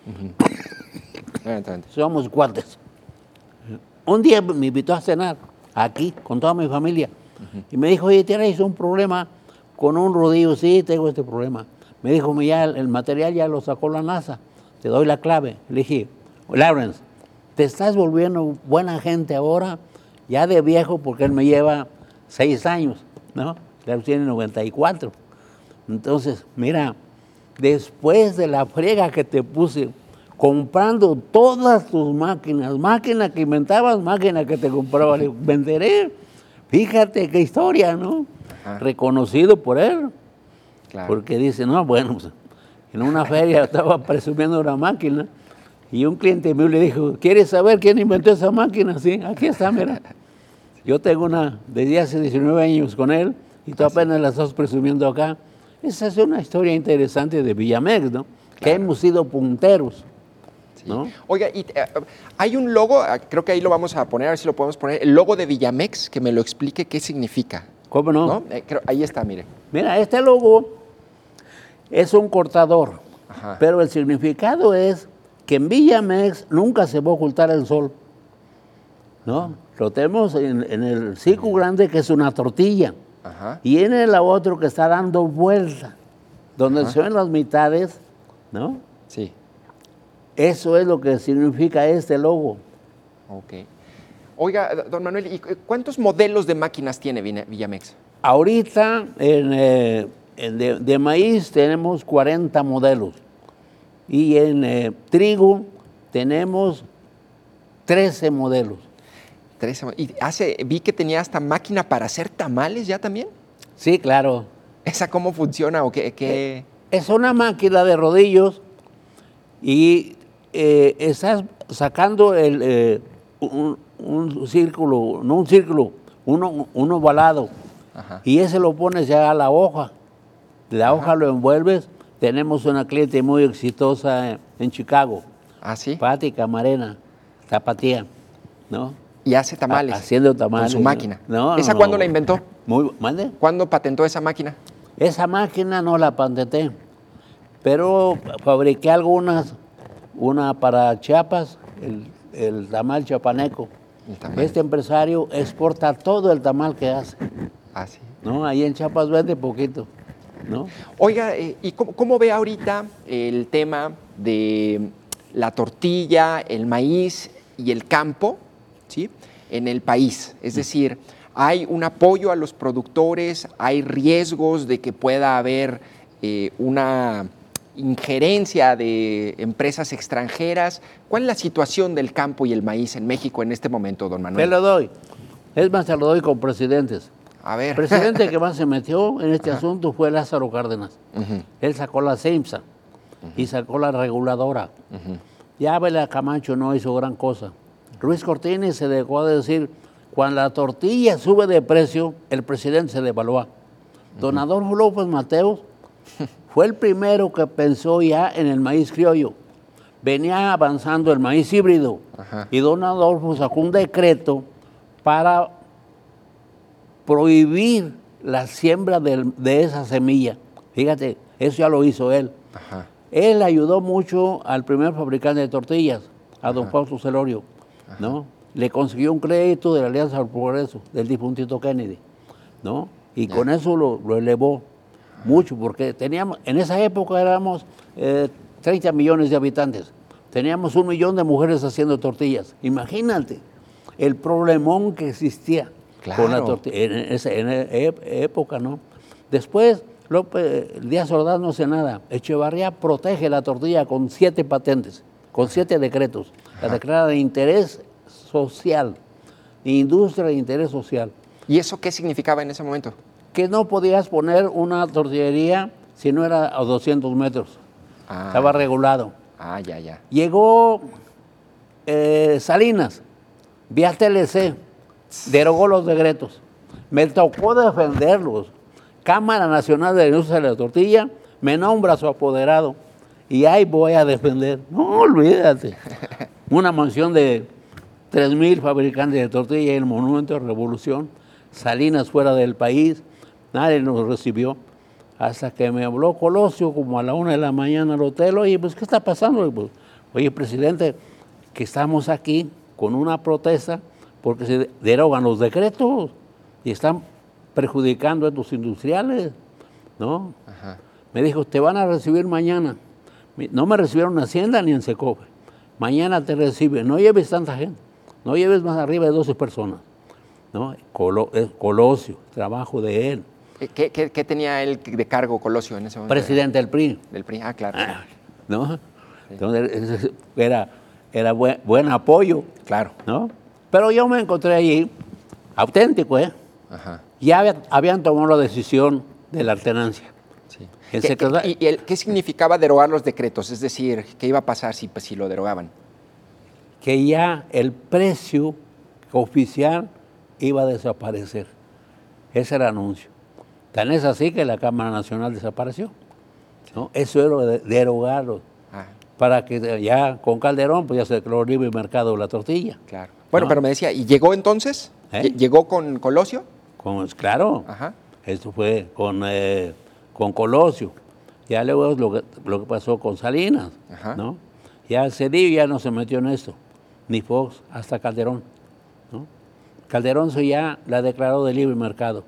Somos cuates. Un día me invitó a cenar aquí con toda mi familia y me dijo, oye, ¿tienes un problema con un rodillo? Sí, tengo este problema. Me dijo, ya el material ya lo sacó la NASA, te doy la clave. Le dije, Lawrence, te estás volviendo buena gente ahora, ya de viejo, porque él me lleva 6 años, ¿no? Él tiene 94. Entonces, mira, después de la friega que te puse, comprando todas tus máquinas que inventabas, máquinas que te compraba, le venderé. Fíjate qué historia, ¿no? Reconocido por él. Claro. Porque dice, no, bueno, pues, en una feria estaba presumiendo una máquina y un cliente mío le dijo, ¿quieres saber quién inventó esa máquina? Sí, aquí está, mira. Yo tengo una desde hace 19 años con él y tú apenas la estás presumiendo acá. Esa es una historia interesante de Villamex, ¿no? Claro. Que hemos sido punteros, ¿no? Oiga, y hay un logo, creo que ahí lo vamos a poner, a ver si lo podemos poner, el logo de Villamex, que me lo explique qué significa. ¿Cómo no? Ahí está, mire. Mira, este logo es un cortador, pero el significado es que en Villamex nunca se va a ocultar el sol, ¿no? Lo tenemos en el cico grande, que es una tortilla, y en el otro que está dando vuelta, donde se ven las mitades, ¿no? Sí. Eso es lo que significa este logo. Ok. Oiga, don Manuel, ¿y cuántos modelos de máquinas tiene Villamex? Ahorita de maíz tenemos 40 modelos y en trigo tenemos 13 modelos. 13. ¿Y vi que tenía hasta máquina para hacer tamales ya también? Sí, claro. ¿Esa cómo funciona o qué? Es una máquina de rodillos y estás sacando un círculo, no un círculo, un ovalado. Y ese lo pones ya a la hoja. La hoja lo envuelves. Tenemos una cliente muy exitosa en Chicago. ¿Ah, sí? Pati Camarena, Tapatía, ¿no? Y hace tamales. Haciendo tamales. Con su máquina. No, ¿Esa cuándo la inventó? ¿Mande? ¿Cuándo patentó esa máquina? Esa máquina no la patenté, pero fabriqué algunas. Una para Chiapas, el tamal chiapaneco. Este empresario exporta todo el tamal que hace. Ah, sí. ¿No? Ahí en Chiapas vende poquito, ¿no? Oiga, ¿y cómo ve ahorita el tema de la tortilla, el maíz y el campo? ¿Sí? en el país? Es decir, ¿hay un apoyo a los productores? ¿Hay riesgos de que pueda haber una injerencia de empresas extranjeras? ¿Cuál es la situación del campo y el maíz en México en este momento, don Manuel? Te lo doy. Es más, te lo doy con presidentes. A ver. El presidente que más se metió en este asunto fue Lázaro Cárdenas. Él sacó la CEMSA y sacó la reguladora. Ya Abel Camacho no hizo gran cosa. Ruiz Cortines se dejó de decir, cuando la tortilla sube de precio, el presidente se devalúa. Don Adolfo López Mateos fue el primero que pensó ya en el maíz criollo. Venía avanzando el maíz híbrido. Y don Adolfo sacó un decreto para prohibir la siembra de esa semilla. Fíjate, eso ya lo hizo él. Él ayudó mucho al primer fabricante de tortillas, a don Fausto Celorio, ¿no? Le consiguió un crédito de la Alianza del Progreso, del difuntito Kennedy, ¿no? Y con eso lo elevó mucho, porque teníamos, en esa época éramos 30 millones de habitantes. Teníamos 1 millón de mujeres haciendo tortillas. Imagínate el problemón que existía con la tortilla en esa época, ¿no? Después, Díaz Ordaz no hace nada. Echevarría protege la tortilla con 7 patentes, con 7 decretos. La declara de interés social, industria de interés social. ¿Y eso qué significaba en ese momento? Que no podías poner una tortillería si no era a 200 metros. Estaba regulado. Ya. Llegó Salinas, vía TLC, derogó los decretos. Me tocó defenderlos. Cámara Nacional de la Industria de la Tortilla me nombra su apoderado y ahí voy a defender. No, olvídate. Una mansión de 3,000 fabricantes de tortilla y el Monumento de Revolución. Salinas fuera del país, nadie nos recibió. Hasta que me habló Colosio como a la 1 de la mañana al hotel. Oye, pues, ¿qué está pasando? Pues, oye, presidente, que estamos aquí con una protesta porque se derogan los decretos y están perjudicando a estos industriales, ¿no? Me dijo, te van a recibir mañana. No me recibieron en Hacienda ni en Secofe. Mañana te reciben. No lleves tanta gente. No lleves más arriba de 12 personas, ¿no? Colosio, trabajo de él. ¿Qué tenía él de cargo Colosio en ese momento? Presidente del PRI. Del PRI, claro. ¿No? Entonces era buen apoyo. Claro. ¿No? Pero yo me encontré allí, auténtico, Ya habían tomado la decisión de la alternancia. Sí. ¿Y qué significaba derogar los decretos? Es decir, ¿qué iba a pasar si lo derogaban? Que ya el precio oficial iba a desaparecer. Ese era el anuncio. Tan es así que la Cámara Nacional desapareció, ¿no? Eso era derogarlo. Para que ya con Calderón pues ya se declaró libre mercado de la tortilla. Claro. Bueno, ¿no? Pero me decía, ¿y llegó entonces? ¿Llegó con Colosio? Claro. Esto fue con Colosio. Ya luego es lo que pasó con Salinas, ¿no? Ya Cedillo ya no se metió en esto, ni Fox, hasta Calderón, ¿no? Calderón ya la declaró de libre mercado.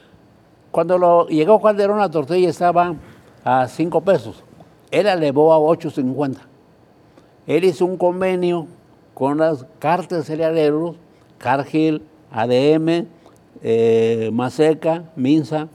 Cuando llegó Calderón, la tortilla estaba a 5 pesos. Él la elevó a 8.50. Él hizo un convenio con las cárteles cerealeros, Cargill, ADM, Maseca, Minsa,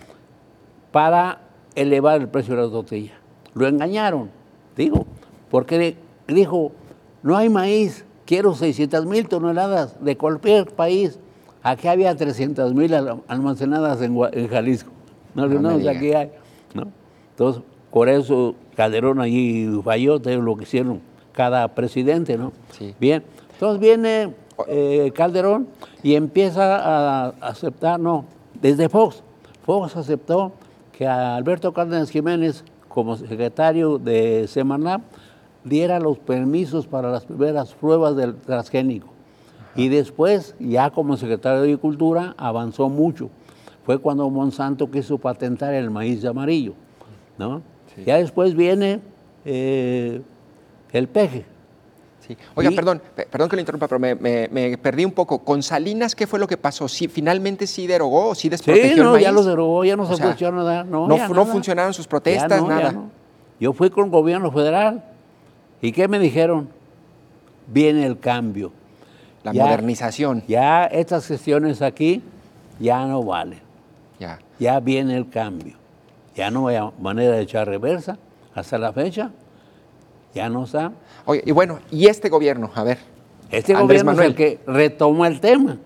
para elevar el precio de la tortilla. Lo engañaron, porque dijo, no hay maíz, quiero 600,000 toneladas de cualquier país. Aquí había 300,000 almacenadas en Jalisco. No, aquí hay, ¿no? Entonces, por eso Calderón allí falló, lo que hicieron cada presidente, ¿no? Sí. Bien, entonces viene Calderón y empieza a aceptar, desde Fox. Fox aceptó que a Alberto Cárdenas Jiménez, como secretario de Semarnat, diera los permisos para las primeras pruebas del transgénico. Y después, ya como secretario de Agricultura, avanzó mucho. Fue cuando Monsanto quiso patentar el maíz amarillo, ¿no? Sí. Ya después viene el peje. Sí. Oiga, perdón que lo interrumpa, pero me perdí un poco. ¿Con Salinas qué fue lo que pasó? ¿Finalmente sí derogó o sí desprotegió el maíz? Ya lo derogó, ya no se puede nada. No funcionaron sus protestas, nada. No. Yo fui con el gobierno federal. ¿Y qué me dijeron? Viene el cambio. La modernización. Ya estas gestiones aquí ya no valen. Ya. Ya viene el cambio. Ya no hay manera de echar reversa. Hasta la fecha ya no está. Oye, y bueno, ¿y este gobierno? A ver. Este Andrés gobierno Manuel. es el que retoma el tema.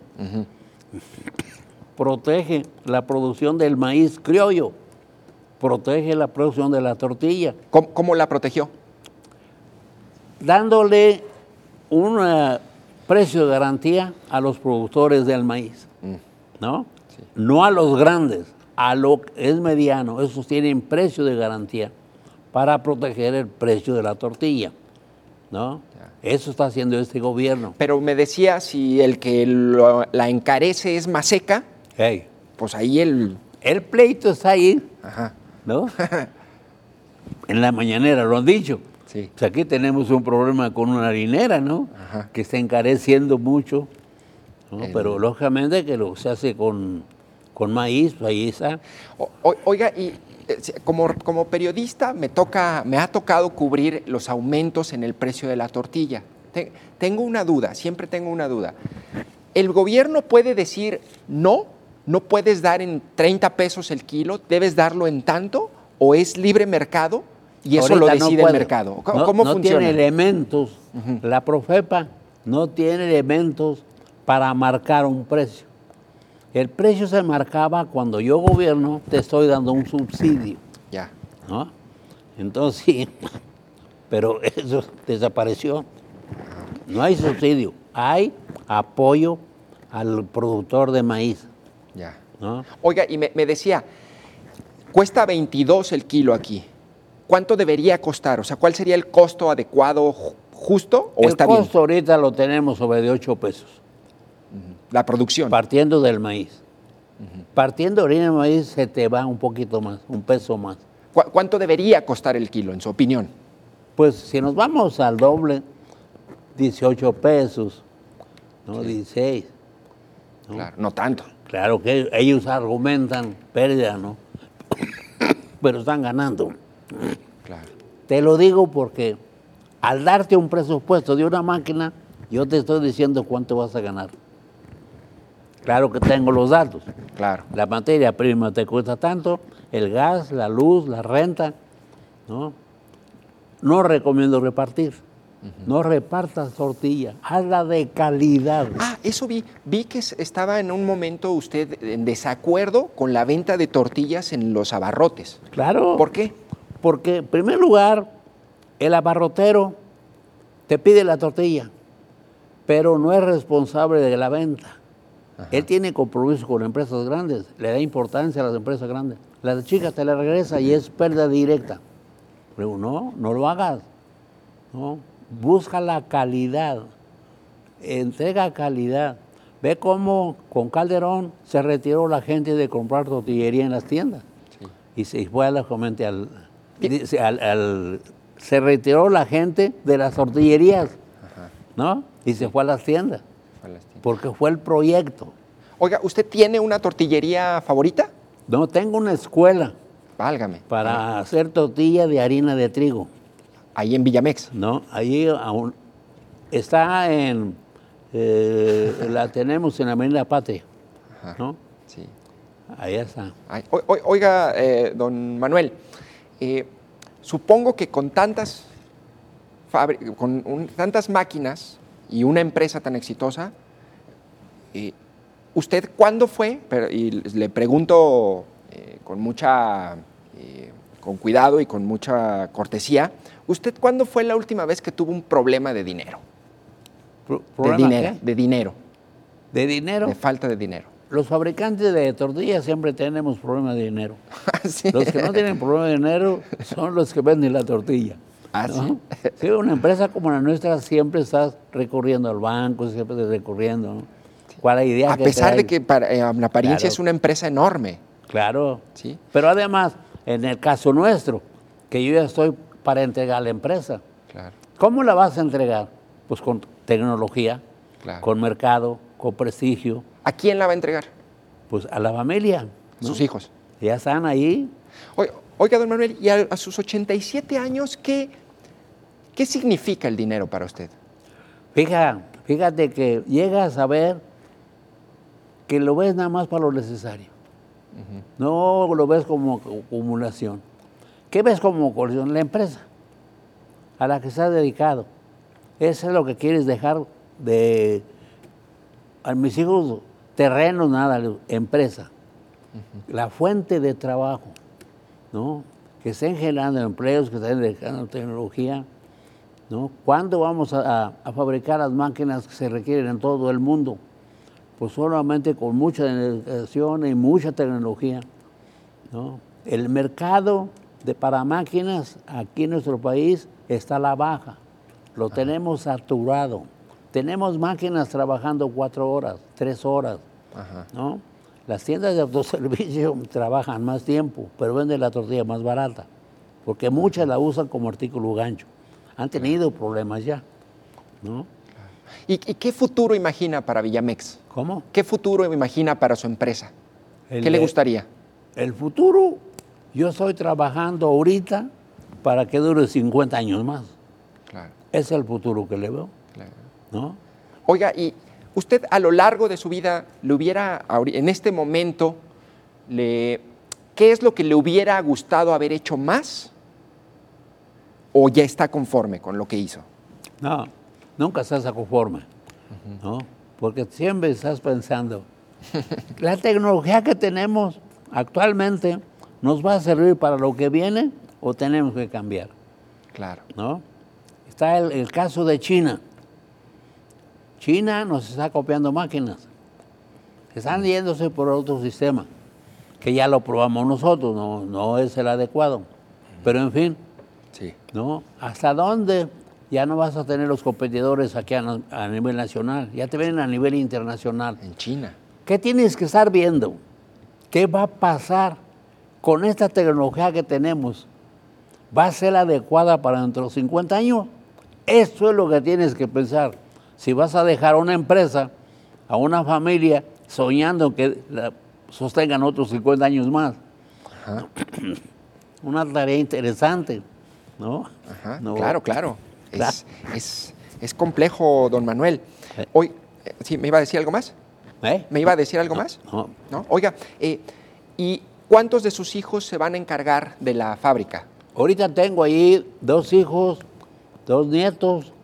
Protege la producción del maíz criollo. Protege la producción de la tortilla. ¿Cómo la protegió? Dándole un precio de garantía a los productores del maíz, ¿no? Sí. No a los grandes, a lo que es mediano. Esos tienen precio de garantía para proteger el precio de la tortilla, ¿no? Eso está haciendo este gobierno. Pero me decía, si el que la encarece es Maseca, Hey, pues ahí el... el pleito está ahí, Ajá, ¿no? En la mañanera lo han dicho. sí. Pues aquí tenemos un problema con una harinera, ¿no? Ajá. Que está encareciendo mucho, ¿no? El- Pero lógicamente que lo que se hace con maíz, pues ahí está. Oiga, y como periodista me ha tocado cubrir los aumentos en el precio de la tortilla. Tengo una duda, siempre tengo una duda. ¿El gobierno puede decir no puedes dar en 30 pesos el kilo, debes darlo en tanto, o es libre mercado y eso Ahorita lo no decide el puede. mercado? No, ¿Cómo no funciona? tiene elementos, la Profepa no tiene elementos para marcar un precio. El precio se marcaba cuando yo gobierno, te estoy dando un subsidio, Ya. ¿no? Entonces, sí, pero eso desapareció. No hay subsidio, hay apoyo al productor de maíz, Ya. ¿no? Oiga, y me decía, cuesta 22 el kilo aquí. ¿Cuánto debería costar? O sea, ¿cuál sería el costo adecuado, justo, o El está costo ahorita lo tenemos sobre de 8 pesos, bien? La producción. partiendo del maíz. Partiendo de harina de maíz se te va un poquito más, un peso más. ¿Cuánto debería costar el kilo, en su opinión? Pues si nos vamos al doble, 18 pesos, ¿no? 16. ¿no? Claro, no tanto. Claro que ellos argumentan pérdida, ¿no? Pero están ganando. Claro. Te lo digo porque al darte un presupuesto de una máquina, yo te estoy diciendo cuánto vas a ganar. Claro que tengo los datos. Claro. La materia prima te cuesta tanto, el gas, la luz, la renta, ¿no? No recomiendo repartir. No repartas tortilla, hazla de calidad. Ah, eso vi. Vi que estaba en un momento usted en desacuerdo con la venta de tortillas en los abarrotes. Claro. ¿Por qué? Porque, en primer lugar, el abarrotero te pide la tortilla, pero no es responsable de la venta. Él tiene compromiso con empresas grandes, le da importancia a las empresas grandes. La chica te la regresa y es pérdida directa. Pero no lo hagas. ¿no? Busca la calidad, entrega calidad. Ve cómo con Calderón se retiró la gente de comprar tortillería en las tiendas. Sí. Y se fue lógicamente se retiró la gente de las tortillerías, ¿no? Y se fue a las tiendas, porque fue el proyecto. Oiga, ¿usted tiene una tortillería favorita? No, tengo una escuela Válgame. para hacer tortilla de harina de trigo, Ahí en Villamex. ¿no? Allí aún está la tenemos en la Avenida Patria, ¿no? Sí. Ahí está. Ay, oiga, don Manuel, supongo que con tantas tantas máquinas y una empresa tan exitosa, ¿usted cuándo fue? Y le pregunto con cuidado y con mucha cortesía, ¿usted cuándo fue la última vez que tuvo un problema de dinero? ¿Problema De dinero. ¿De dinero? De falta de dinero. Los fabricantes de tortillas siempre tenemos problemas de dinero. Sí. Los que no tienen problema de dinero son los que venden la tortilla. ¿Ah, ¿no? sí? Sí, una empresa como la nuestra siempre estás recurriendo al banco, siempre estás recurriendo, ¿no? ¿Cuál es la idea A pesar de que en apariencia Claro. es una empresa enorme. Claro. Sí. Pero además, en el caso nuestro, que yo ya estoy para entregar la empresa, Claro. ¿cómo la vas a entregar? Pues con tecnología, Claro. con mercado, con prestigio, ¿A quién la va a entregar? pues a la familia. A ¿no? sus hijos. Ya están ahí. Oiga, don Manuel, y a sus 87 años, ¿qué significa el dinero para usted? Fíjate Fíjate que llegas a ver que lo ves nada más para lo necesario. No lo ves como acumulación. ¿Qué ves como colección? La empresa a la que estás dedicado. Eso es lo que quieres dejar a mis hijos, terrenos, nada, empresa. La fuente de trabajo, ¿no? Que estén generando empleos, que estén generando tecnología, ¿no? ¿Cuándo vamos a fabricar las máquinas que se requieren en todo el mundo? Pues solamente con mucha dedicación y mucha tecnología, ¿no? El mercado para máquinas aquí en nuestro país está a la baja, lo tenemos saturado. Tenemos máquinas trabajando 4 horas, 3 horas, ¿no? Las tiendas de autoservicio trabajan más tiempo, pero venden la tortilla más barata, porque muchas la usan como artículo gancho. Han tenido problemas ya, ¿no? ¿Y qué futuro imagina para Villamex? ¿Cómo? ¿Qué futuro imagina para su empresa? ¿Qué le gustaría? El futuro, yo estoy trabajando ahorita para que dure 50 años más. Claro. Ese es el futuro que le veo, Claro. ¿no? Oiga, ¿y usted a lo largo de su vida le hubiera, en este momento, qué es lo que le hubiera gustado haber hecho más? ¿O ya está conforme con lo que hizo? No, nunca estás conforme, ¿no? Porque siempre estás pensando, la tecnología que tenemos actualmente nos va a servir para lo que viene o tenemos que cambiar, Claro. ¿no? Está el caso de China. China nos está copiando máquinas. Están yéndose por otro sistema, que ya lo probamos nosotros, no es el adecuado. Pero en fin, Sí. ¿no? ¿Hasta dónde ya no vas a tener los competidores aquí a nivel nacional? Ya te vienen a nivel internacional. En China. ¿Qué tienes que estar viendo? ¿Qué va a pasar con esta tecnología que tenemos? ¿Va a ser adecuada para dentro de 50 años? Eso es lo que tienes que pensar. Si vas a dejar a una empresa, a una familia, soñando que la sostengan otros 50 años más. Ajá. Una tarea interesante, ¿no? Ajá. No. Claro, claro. Claro. Es complejo, don Manuel. Hoy, ¿sí me iba a decir algo más? ¿Eh? ¿Me iba a decir algo más? No. ¿No? Oiga, ¿y cuántos de sus hijos se van a encargar de la fábrica? Ahorita tengo ahí 2 hijos, 2 nietos,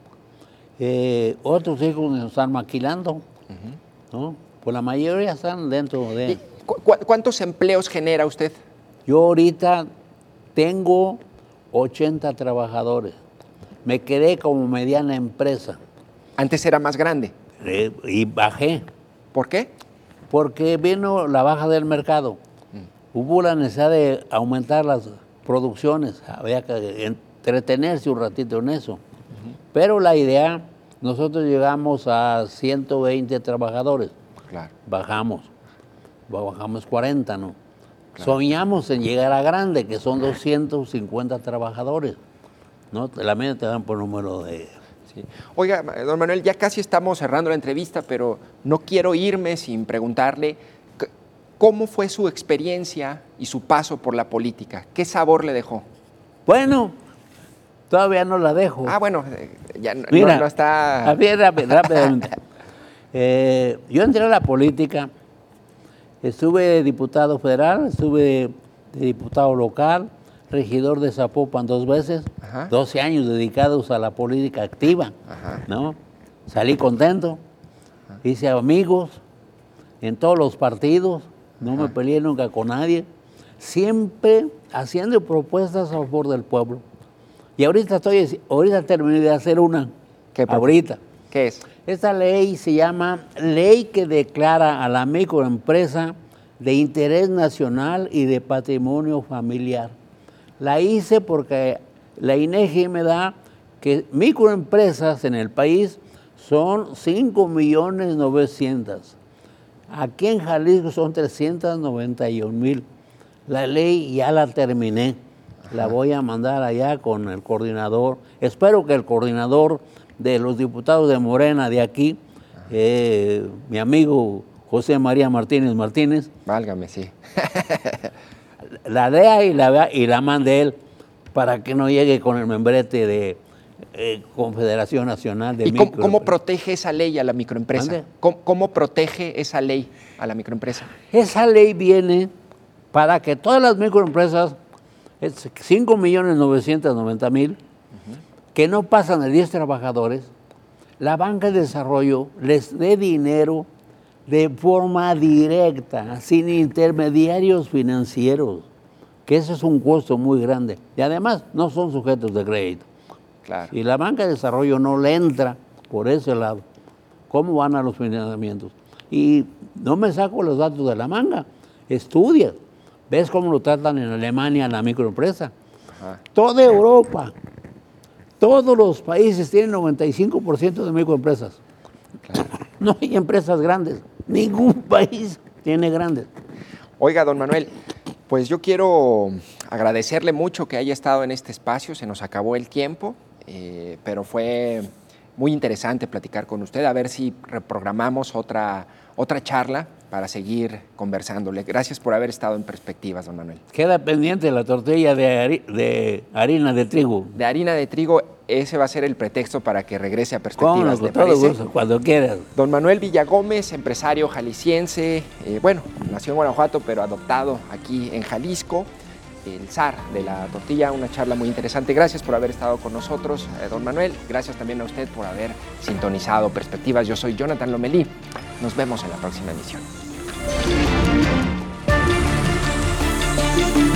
otros hijos nos están maquilando, ¿no? Pues la mayoría están dentro ¿Y de... cuántos empleos genera usted? Yo ahorita tengo 80 trabajadores. Me quedé como mediana empresa Antes era más grande. y bajé, ¿Por qué? porque vino la baja del mercado. Hubo la necesidad de aumentar las producciones, había que entretenerse un ratito en eso. Pero la idea, nosotros llegamos a 120 trabajadores, Claro. bajamos 40, ¿no? Claro. Soñamos en llegar a grande, que son 250 trabajadores, ¿no? La media te dan por número de... Sí. Oiga, don Manuel, ya casi estamos cerrando la entrevista, pero no quiero irme sin preguntarle cómo fue su experiencia y su paso por la política. ¿Qué sabor le dejó? Bueno, todavía no la dejo. Ah, bueno, ya Mira, no está... rápidamente. Yo entré a la política, estuve de diputado federal, estuve de diputado local, regidor de Zapopan 2 veces, Ajá. 12 años dedicados a la política activa, Ajá. ¿no? Salí contento, hice amigos en todos los partidos, no me peleé nunca con nadie, siempre haciendo propuestas a favor del pueblo. Y ahorita terminé de hacer una, ahorita. ¿Qué es? Esta ley se llama Ley que declara a la microempresa de interés nacional y de patrimonio familiar. La hice porque la INEGI me da que microempresas en el país son 5.900.000. Aquí en Jalisco son 391,000. La ley ya la terminé. La voy a mandar allá con el coordinador. Espero que el coordinador de los diputados de Morena de aquí, mi amigo José María Martínez. Válgame, sí. La lea y la mande él para que no llegue con el membrete de Confederación Nacional de ¿Y Microempresas. cómo protege esa ley a la microempresa? ¿Mande? ¿Cómo protege esa ley a la microempresa? Esa ley viene para que todas las microempresas, 5.990.000, que no pasan de 10 trabajadores, la banca de desarrollo les dé dinero de forma directa, sin intermediarios financieros, que ese es un costo muy grande. Y además no son sujetos de crédito. Claro. Y la banca de desarrollo no le entra por ese lado. ¿Cómo van a los financiamientos? Y no me saco los datos de la manga. Estudia. ¿Ves cómo lo tratan en Alemania la microempresa? Ajá. Toda Europa, todos los países tienen 95% de microempresas. Claro. No hay empresas grandes. Ningún país tiene grandes. Oiga, don Manuel, pues yo quiero agradecerle mucho que haya estado en este espacio. Se nos acabó el tiempo, pero fue muy interesante platicar con usted. A ver si reprogramamos otra charla para seguir conversándole. Gracias por haber estado en Perspectivas, don Manuel. Queda pendiente la tortilla de harina de trigo. De harina de trigo, ese va a ser el pretexto para que regrese a ¿Cómo no? Perspectivas, Con ¿le todo parece? gusto, cuando quieras. Don Manuel Villagómez, empresario jalisciense, bueno, nació en Guanajuato, pero adoptado aquí en Jalisco, el zar de la tortilla, una charla muy interesante. Gracias por haber estado con nosotros, don Manuel. Gracias también a usted por haber sintonizado Perspectivas. Yo soy Jonathan Lomelí. Nos vemos en la próxima emisión.